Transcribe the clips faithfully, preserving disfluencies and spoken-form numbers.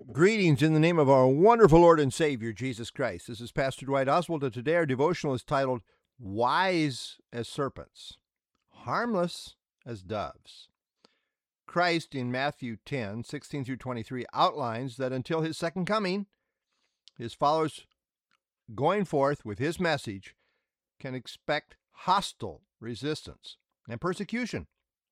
Greetings in the name of our wonderful Lord and Savior, Jesus Christ. This is Pastor Dwight Oswald, and today our devotional is titled, Wise as Serpents, Harmless as Doves. Christ in Matthew ten, sixteen through twenty-three outlines that until his second coming, his followers going forth with his message can expect hostile resistance and persecution.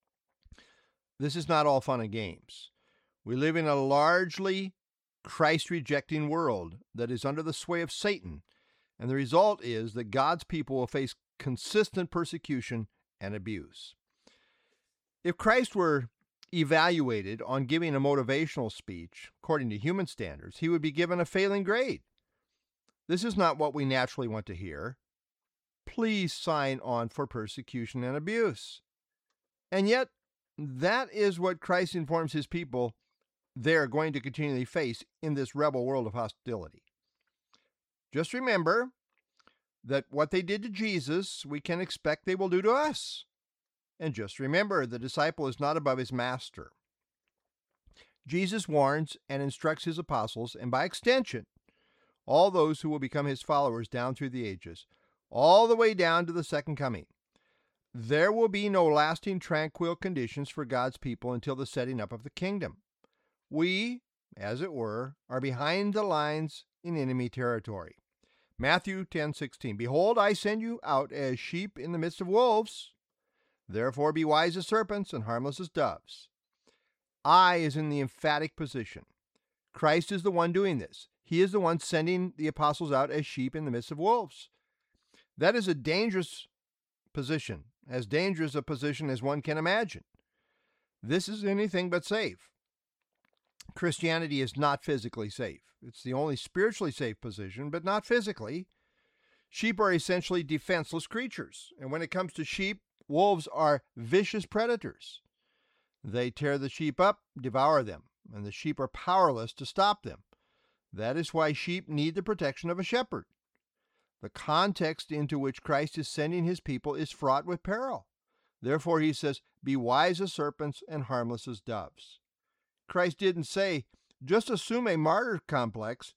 This is not all fun and games. We live in a largely Christ-rejecting world that is under the sway of Satan, and the result is that God's people will face consistent persecution and abuse. If Christ were evaluated on giving a motivational speech according to human standards, he would be given a failing grade. This is not what we naturally want to hear. Please sign on for persecution and abuse. And yet, that is what Christ informs his people they're going to continually face in this rebel world of hostility. Just remember that what they did to Jesus, we can expect they will do to us. And just remember, the disciple is not above his master. Jesus warns and instructs his apostles, and by extension, all those who will become his followers down through the ages, all the way down to the second coming. There will be no lasting tranquil conditions for God's people until the setting up of the kingdom. We, as it were, are behind the lines in enemy territory. Matthew ten sixteen, Behold, I send you out as sheep in the midst of wolves. Therefore be wise as serpents and harmless as doves. I is in the emphatic position. Christ is the one doing this. He is the one sending the apostles out as sheep in the midst of wolves. That is a dangerous position, as dangerous a position as one can imagine. This is anything but safe. Christianity is not physically safe. It's the only spiritually safe position, but not physically. Sheep are essentially defenseless creatures, and when it comes to sheep, wolves are vicious predators. They tear the sheep up, devour them, and the sheep are powerless to stop them. That is why sheep need the protection of a shepherd. The context into which Christ is sending his people is fraught with peril. Therefore, he says, Be wise as serpents and harmless as doves. Christ didn't say, just assume a martyr complex.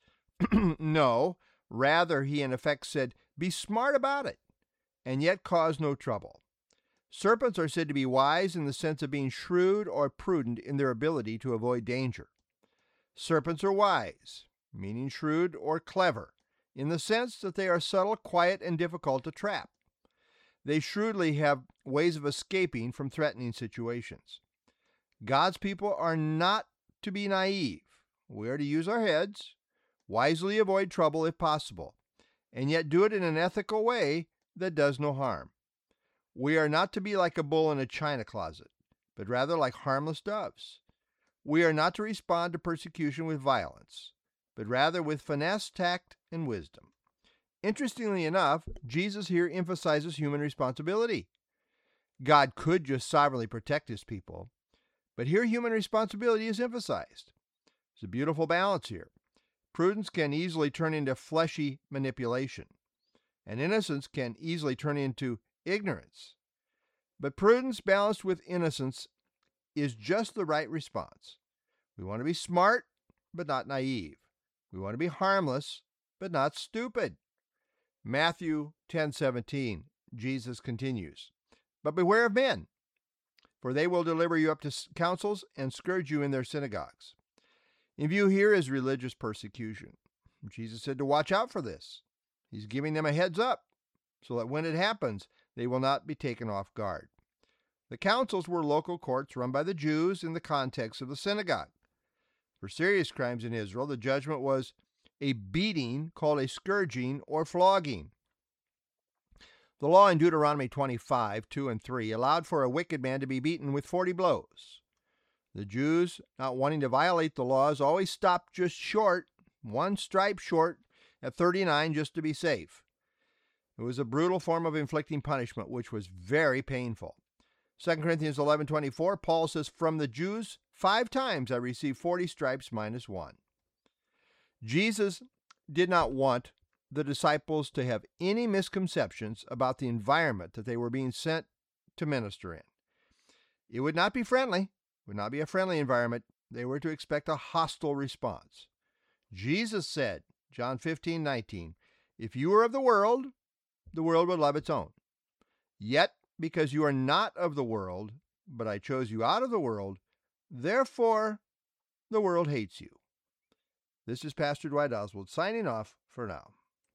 No, rather, he in effect said, be smart about it, and yet cause no trouble. Serpents are said to be wise in the sense of being shrewd or prudent in their ability to avoid danger. Serpents are wise, meaning shrewd or clever, in the sense that they are subtle, quiet, and difficult to trap. They shrewdly have ways of escaping from threatening situations. God's people are not to be naive. We are to use our heads, wisely avoid trouble if possible, and yet do it in an ethical way that does no harm. We are not to be like a bull in a china closet, but rather like harmless doves. We are not to respond to persecution with violence, but rather with finesse, tact, and wisdom. Interestingly enough, Jesus here emphasizes human responsibility. God could just sovereignly protect his people, but here human responsibility is emphasized. There's a beautiful balance here. Prudence can easily turn into fleshy manipulation, and innocence can easily turn into ignorance. But prudence balanced with innocence is just the right response. We want to be smart, but not naive. We want to be harmless, but not stupid. Matthew ten seventeen, Jesus continues, But beware of men, for they will deliver you up to councils and scourge you in their synagogues. In view here is religious persecution. Jesus said to watch out for this. He's giving them a heads up so that when it happens, they will not be taken off guard. The councils were local courts run by the Jews in the context of the synagogue. For serious crimes in Israel, the judgment was a beating called a scourging or flogging. The law in Deuteronomy twenty-five, two and three allowed for a wicked man to be beaten with forty blows. The Jews, not wanting to violate the laws, always stopped just short, one stripe short, at thirty-nine just to be safe. It was a brutal form of inflicting punishment, which was very painful. Second Corinthians eleven twenty-four, Paul says, From the Jews, five times I received forty stripes minus one. Jesus did not want the disciples to have any misconceptions about the environment that they were being sent to minister in. It would not be friendly, would not be a friendly environment. They were to expect a hostile response. Jesus said, John fifteen nineteen, "If you were of the world, the world would love its own. Yet, because you are not of the world, but I chose you out of the world, therefore the world hates you." This is Pastor Dwight Oswald signing off for now.